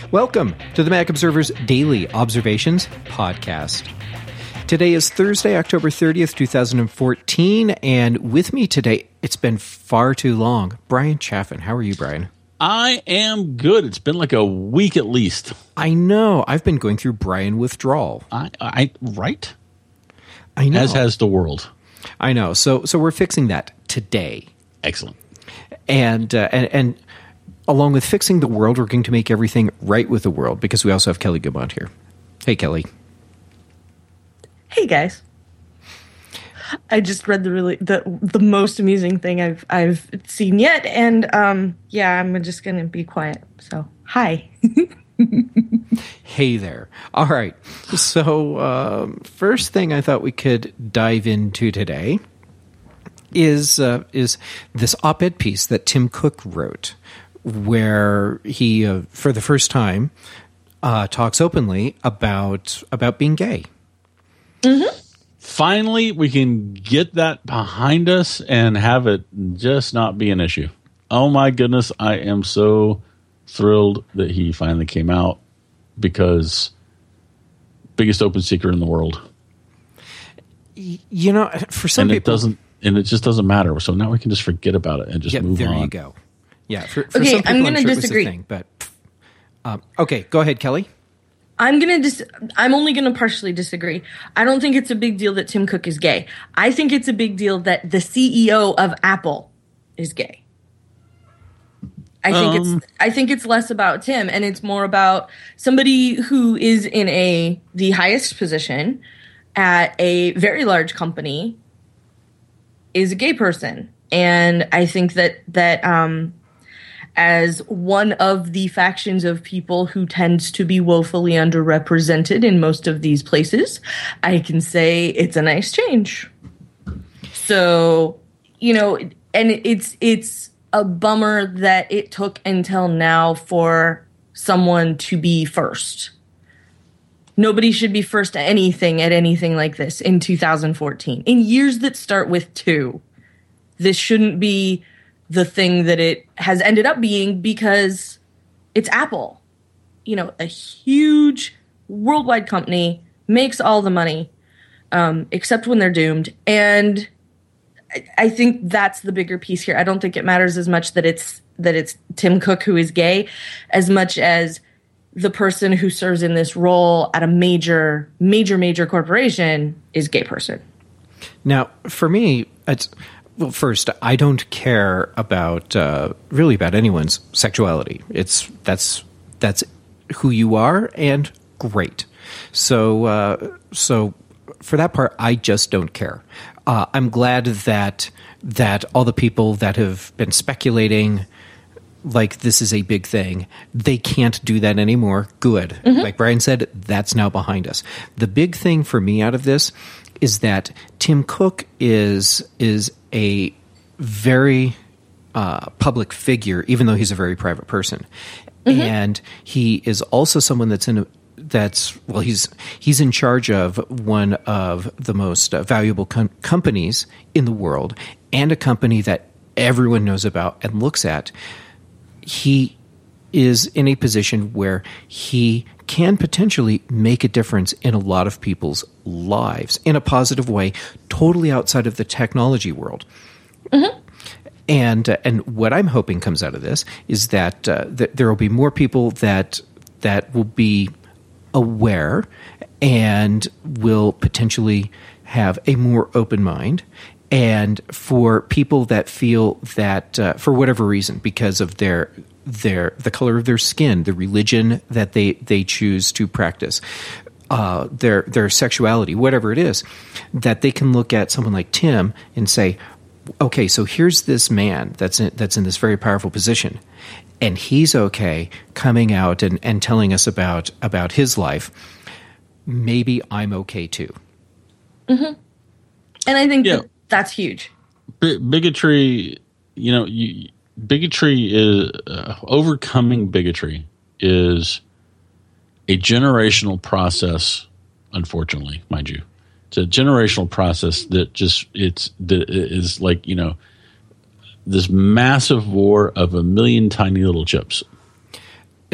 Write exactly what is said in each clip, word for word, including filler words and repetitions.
Welcome to the Mac Observer's Daily Observations Podcast. Today is Thursday, October thirtieth, twenty fourteen, and with me today, it's been far too long, Brian Chaffin. How are you, Brian? I am good. It's been like a week at least. I know. I've been going through Brian withdrawal. I, I right? I know. As has the world. I know. So, so we're fixing that today. Excellent. And uh, and and along with fixing the world, we're going to make everything right with the world because we also have Kelly Guimont here. Hey, Kelly. Hey, guys. I just read the really the the most amusing thing I've I've seen yet, and um, yeah, I'm just gonna be quiet. So, hi. Hey there. All right. So, um, first thing I thought we could dive into today is uh, is this op-ed piece that Tim Cook wrote, where he, uh, for the first time, uh, talks openly about about being gay. Mm-hmm. Finally, we can get that behind us and have it just not be an issue. Oh my goodness, I am so thrilled that he finally came out, because biggest open secret in the world. You know, for some and people, it doesn't, and it just doesn't matter. So now we can just forget about it and just yeah, move there on. There you go. Yeah. For, for okay, some people, I'm going to sure disagree. Thing, but um, okay, go ahead, Kelly. I'm gonna dis- I'm only gonna partially disagree. I don't think it's a big deal that Tim Cook is gay. I think it's a big deal that the C E O of Apple is gay. I think Um, it's I think it's less about Tim and it's more about somebody who is in a the highest position at a very large company is a gay person. And I think that that um as one of the factions of people who tends to be woefully underrepresented in most of these places, I can say it's a nice change. So, you know, and it's it's a bummer that it took until now for someone to be first. Nobody should be first at anything at anything like this in two thousand fourteen. In years that start with two, this shouldn't be the thing that it has ended up being, because it's Apple. You know, a huge worldwide company, makes all the money, um, except when they're doomed. And I, I think that's the bigger piece here. I don't think it matters as much that it's that it's Tim Cook who is gay, as much as the person who serves in this role at a major, major, major corporation is a gay person. Now, for me, it's... Well, first, I don't care about uh, really about anyone's sexuality. It's that's that's who you are, and great. So, uh, so for that part, I just don't care. Uh, I'm glad that that all the people that have been speculating like this is a big thing, they can't do that anymore. Good. Mm-hmm. Like Brian said, that's now behind us. The big thing for me out of this is that Tim Cook is is a very uh, public figure, even though he's a very private person, mm-hmm. and he is also someone that's in a, that's well, he's he's in charge of one of the most uh, valuable com- companies in the world, and a company that everyone knows about and looks at. He is in a position where he can potentially make a difference in a lot of people's lives in a positive way, totally outside of the technology world. Mm-hmm. And uh, and what I'm hoping comes out of this is that, uh, that there will be more people that that will be aware and will potentially have a more open mind. And for people that feel that, uh, for whatever reason, because of their their the color of their skin, the religion that they, they choose to practice, uh, their their sexuality, whatever it is, that they can look at someone like Tim and say, okay, so here's this man that's in, that's in this very powerful position, and he's okay coming out and, and telling us about about his life. Maybe I'm okay too. Mm-hmm. And I think yeah. that that's huge. B- bigotry, you know, you, bigotry is uh, overcoming bigotry is a generational process. Unfortunately, mind you, it's a generational process that just it's that is like, you know, this massive war of a million tiny little chips. Uh,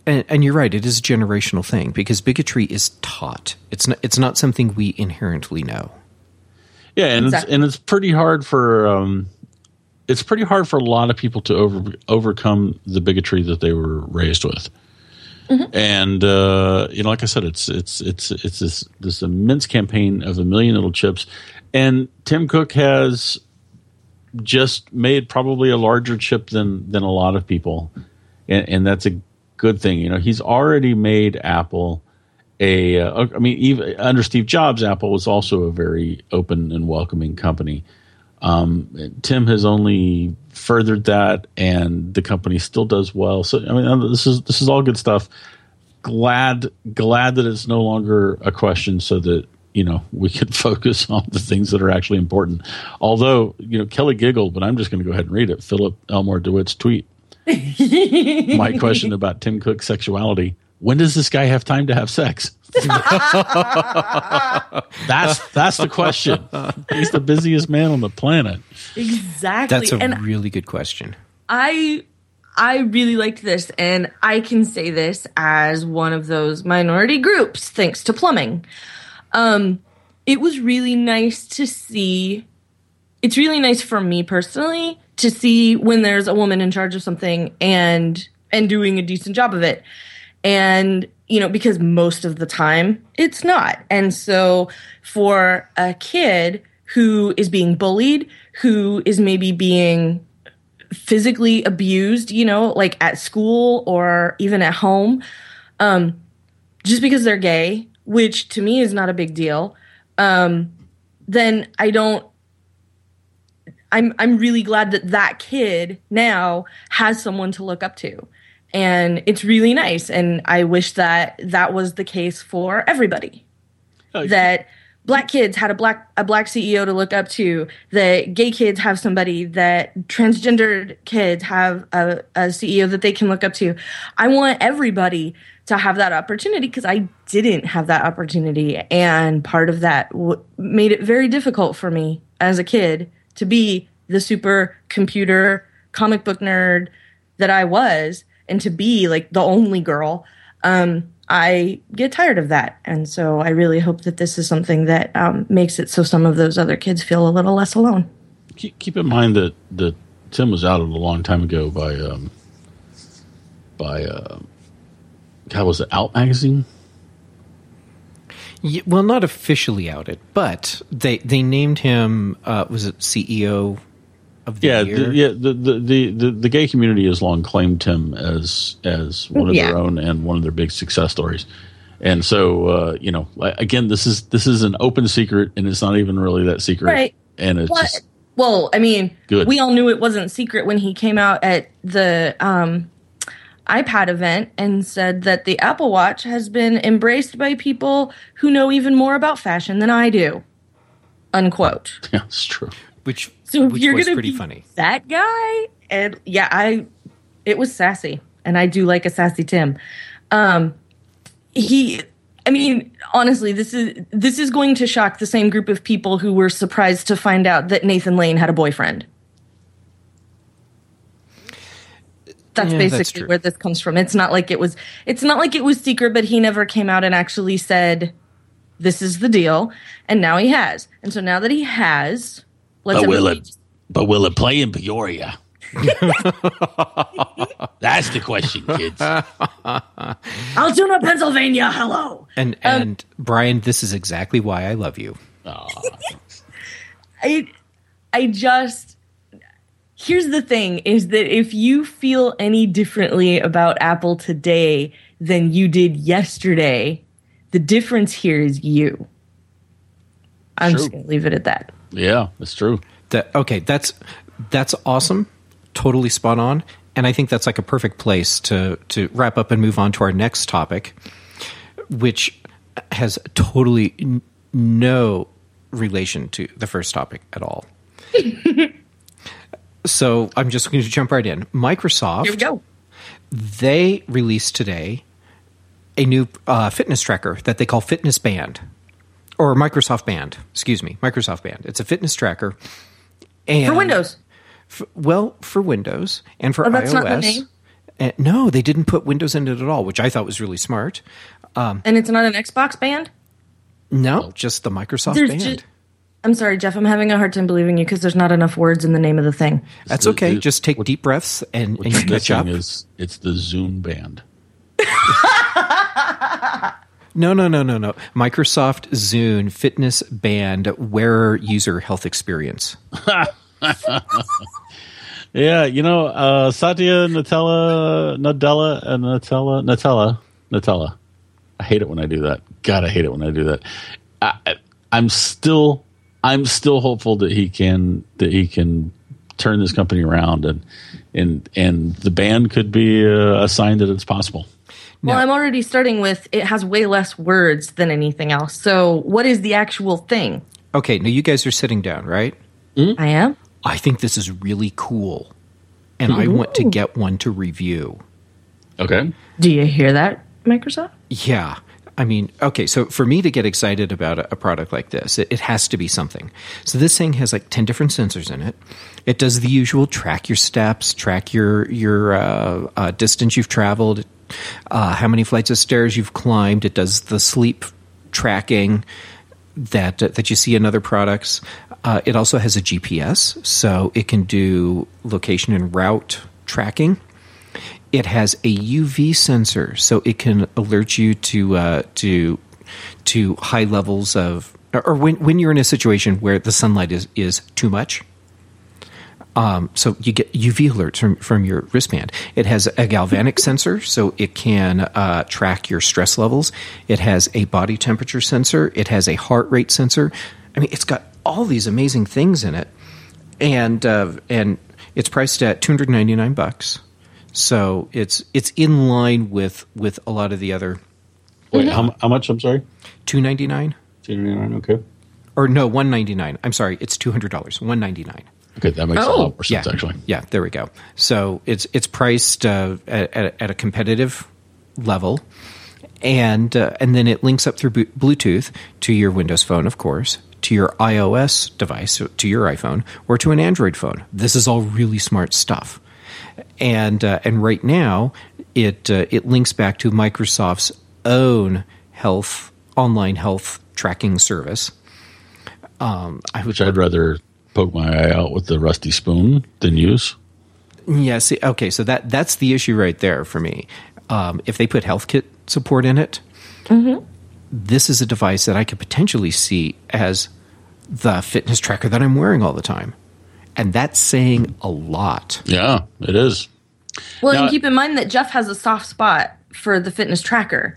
and, and you're right, it is a generational thing because bigotry is taught. It's not, it's not something we inherently know. Yeah, and Exactly. it's and it's pretty hard for um, it's pretty hard for a lot of people to over overcome the bigotry that they were raised with. Mm-hmm. And uh, you know, like I said, it's it's it's it's this this immense campaign of a million little chips, and Tim Cook has just made probably a larger chip than than a lot of people, and, and that's a good thing. You know, he's already made Apple. A, uh, I mean, even under Steve Jobs, Apple was also a very open and welcoming company. Um, Tim has only furthered that, and the company still does well. So, I mean, this is this is all good stuff. Glad glad that it's no longer a question, so that you know we can focus on the things that are actually important. Although, you know, Kelly giggled, but I'm just going to go ahead and read it. Philip Elmore DeWitt's tweet. My question about Tim Cook's sexuality. When does this guy have time to have sex? that's that's the question. He's the busiest man on the planet. Exactly. That's a and really good question. I I really liked this, and I can say this as one of those minority groups, thanks to plumbing. Um, it was really nice to see. It's really nice for me personally to see when there's a woman in charge of something and and doing a decent job of it. And, you know, because most of the time it's not. And so for a kid who is being bullied, who is maybe being physically abused, you know, like at school or even at home, um, just because they're gay, which to me is not a big deal, um, then I don't, I'm, I'm really glad that that kid now has someone to look up to. And it's really nice. And I wish that that was the case for everybody. Oh, that black kids had a black a black C E O to look up to. That gay kids have somebody. That transgendered kids have a, a C E O that they can look up to. I want everybody to have that opportunity because I didn't have that opportunity. And part of that w- made it very difficult for me as a kid to be the super computer comic book nerd that I was. And to be like the only girl, um, I get tired of that. And so I really hope that this is something that um, makes it so some of those other kids feel a little less alone. Keep, keep in mind that, that Tim was outed a long time ago by, um, by uh, how was it, Out Magazine? Yeah, well, not officially outed, but they they named him, uh, was it C E O of the yeah, year? The, yeah, the, the, the, the gay community has long claimed him as as one of yeah. their own and one of their big success stories. And so, uh, you know, again, this is this is an open secret, and it's not even really that secret. Right. And it's but, just well, I mean, good. We all knew it wasn't secret when he came out at the um, iPad event and said that the Apple Watch has been embraced by people who know even more about fashion than I do. Unquote. Yeah, it's true. Which So if which you're was gonna pretty be funny. That guy, and yeah, I, it was sassy, and I do like a sassy Tim. Um, he, I mean, honestly, this is this is going to shock the same group of people who were surprised to find out that Nathan Lane had a boyfriend. That's Yeah, basically that's true. where this comes from. It's not like it was. It's not like it was secret, but he never came out and actually said, "This is the deal," and now he has. And so now that he has. Let's But will everybody it? But will it play in Peoria? That's the question, kids. Altoona, Pennsylvania. Hello. And Um, and Brian, this is exactly why I love you. I I just here's the thing is that if you feel any differently about Apple today than you did yesterday, the difference here is you. I'm True. just going to leave it at that. Yeah, that's true. That okay, that's that's awesome. Totally spot on. And I think that's like a perfect place to to wrap up and move on to our next topic, which has totally n- no relation to the first topic at all. So I'm just going to jump right in. Microsoft, Here we go. they released today a new uh, fitness tracker that they call Fitness Band. Or Microsoft Band, excuse me, Microsoft Band. It's a fitness tracker. And For Windows. F- well, for Windows and for Oh, that's iOS. not the name? And no, they didn't put Windows in it at all, which I thought was really smart. And it's not an Xbox band? No, just the Microsoft There's band. ju- I'm sorry, Jeff. I'm having a hard time believing you because there's not enough words in the name of the thing. That's the- okay. it- Just take what- deep breaths and, and you What's catch up. missing is it's the Zune band. No, no, no, no, no. Microsoft Zune Fitness Band Wearer User Health Experience. Yeah, you know, uh, Satya Nutella, Nadella, and Nutella, Nutella, Nutella. I hate it when I do that. God, I hate it when I do that. I, I, I'm still, I'm still hopeful that he can, that he can turn this company around, and and and the band could be a, a sign that it's possible. Well, Now- I'm already starting with it has way less words than anything else. So, what is the actual thing? Okay, now you guys are sitting down, right? I am. I think this is really cool, and I want to get one to review. Okay. Do you hear that, Microsoft? Yeah. I mean, okay, so for me to get excited about a, a product like this, it, it has to be something. So this thing has like ten different sensors in it. It does the usual track your steps, track your, your uh, uh, distance you've traveled, uh, how many flights of stairs you've climbed. It does the sleep tracking that uh, that you see in other products. Uh, it also has a G P S, so it can do location and route tracking. It has a U V sensor, so it can alert you to uh, to to high levels of, or, or when when you're in a situation where the sunlight is is too much. Um, so you get U V alerts from, from your wristband. It has a galvanic sensor, so it can uh, track your stress levels. It has a body temperature sensor. It has a heart rate sensor. I mean, it's got all these amazing things in it, and uh, and it's priced at two hundred ninety-nine bucks. So it's it's in line with, with a lot of the other Wait, how, how much? I'm sorry. two ninety-nine two ninety-nine. Okay. or no one ninety-nine. I'm sorry, it's two hundred dollars. one ninety-nine. Okay, that makes a Oh. lot more sense, Yeah, actually. yeah. There we go. So it's it's priced uh, at, at at a competitive level, and uh, and then it links up through bu- Bluetooth to your Windows phone, of course, to your iOS device, so to your iPhone, or to an Android phone. This is all really smart stuff, and uh, and right now it uh, it links back to Microsoft's own health online health tracking service. Um, I would Which I'd rather poke my eye out with the rusty spoon than use. Yeah, see, okay, so that that's the issue right there for me. Um, if they put HealthKit support in it, this is a device that I could potentially see as the fitness tracker that I'm wearing all the time. And that's saying a lot. Yeah, it is. Well, Now- and keep in mind that Jeff has a soft spot for the fitness tracker.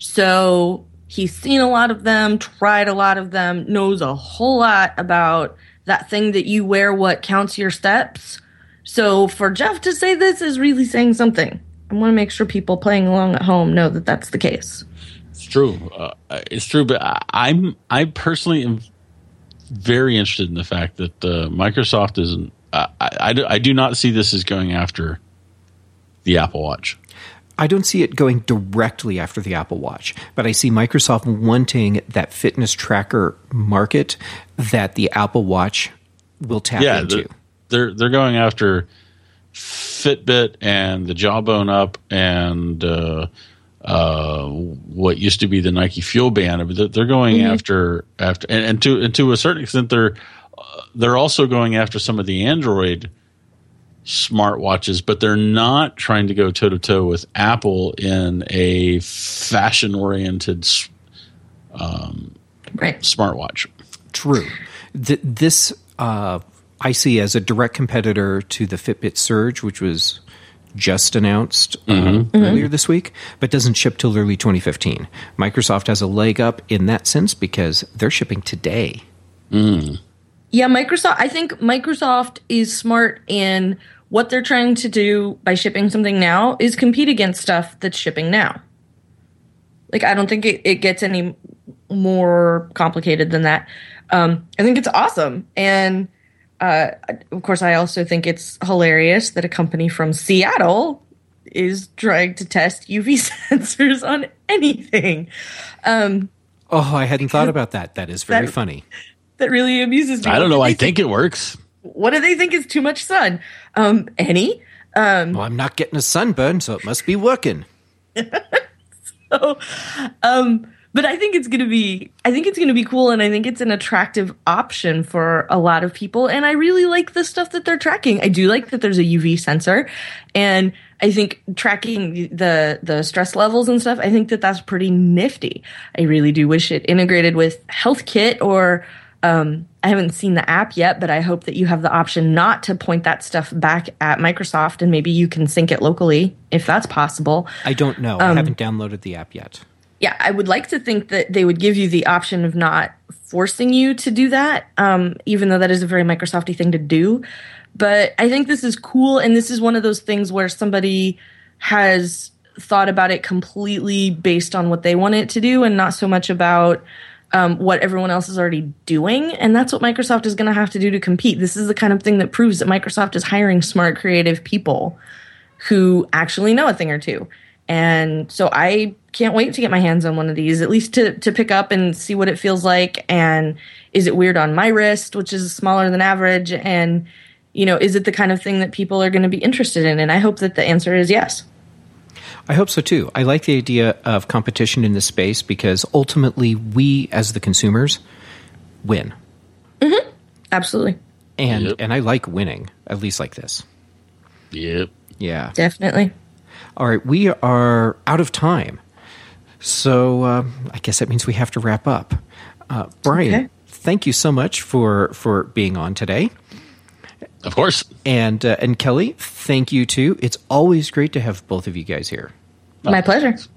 So he's seen a lot of them, tried a lot of them, knows a whole lot about that thing that you wear, what counts your steps. So for Jeff to say this is really saying something. I want to make sure people playing along at home know that that's the case. It's true. Uh, it's true, but I, I'm I personally am very interested in the fact that uh, Microsoft isn't. I, I, I do not see this as going after the Apple Watch. I don't see it going directly after the Apple Watch, but I see Microsoft wanting that fitness tracker market that the Apple Watch will tap Yeah, into. they're, they're they're going after Fitbit and the Jawbone Up and uh, uh, what used to be the Nike Fuel Band. They're, they're going Mm-hmm. after after and, and to and to a certain extent they're uh, they're also going after some of the Android smartwatches, but they're not trying to go toe to toe with Apple in a fashion oriented Right. smartwatch. True. Th- this uh, I see as a direct competitor to the Fitbit Surge, which was just announced uh, earlier this week, but doesn't ship till early twenty fifteen. Microsoft has a leg up in that sense because they're shipping today. Yeah, Microsoft, I think Microsoft is smart in what they're trying to do by shipping something now is compete against stuff that's shipping now. Like, I don't think it, it gets any more complicated than that. Um, I think it's awesome. And, uh, of course, I also think it's hilarious that a company from Seattle is trying to test U V sensors on anything. Um, Oh, I hadn't thought about that. That is very That- funny. that really amuses me. I don't What know. do I they think it works. What do they think is too much sun? Um, any? well, I'm not getting a sunburn, so it must be working. so, um, but I think it's going to be, I think it's going to be cool. And I think it's an attractive option for a lot of people. And I really like the stuff that they're tracking. I do like that there's a U V sensor, and I think tracking the, the stress levels and stuff, I think that that's pretty nifty. I really do wish it integrated with HealthKit, or, um, I haven't seen the app yet, but I hope that you have the option not to point that stuff back at Microsoft, and maybe you can sync it locally if that's possible. I don't know. Um, I haven't downloaded the app yet. Yeah, I would like to think that they would give you the option of not forcing you to do that, um, even though that is a very Microsofty thing to do. But I think this is cool, and this is one of those things where somebody has thought about it completely based on what they want it to do, and not so much about um, what everyone else is already doing. And that's what Microsoft is going to have to do to compete. This is the kind of thing that proves that Microsoft is hiring smart, creative people who actually know a thing or two. And so I can't wait to get my hands on one of these, at least to, to pick up and see what it feels like. And is it weird on my wrist, which is smaller than average? And, you know, is it the kind of thing that people are going to be interested in? And I hope that the answer is yes. I hope so too. I like the idea of competition in this space, because ultimately we, as the consumers, win. Mm-hmm. Absolutely. And Yep. and I like winning, at least like this. Yep. Yeah. Definitely. All right, we are out of time. So uh, I guess that means we have to wrap up. Uh, Brian, Okay. thank you so much for, for being on today. Of course. And uh, and Kelly, thank you too. It's always great to have both of you guys here. My pleasure.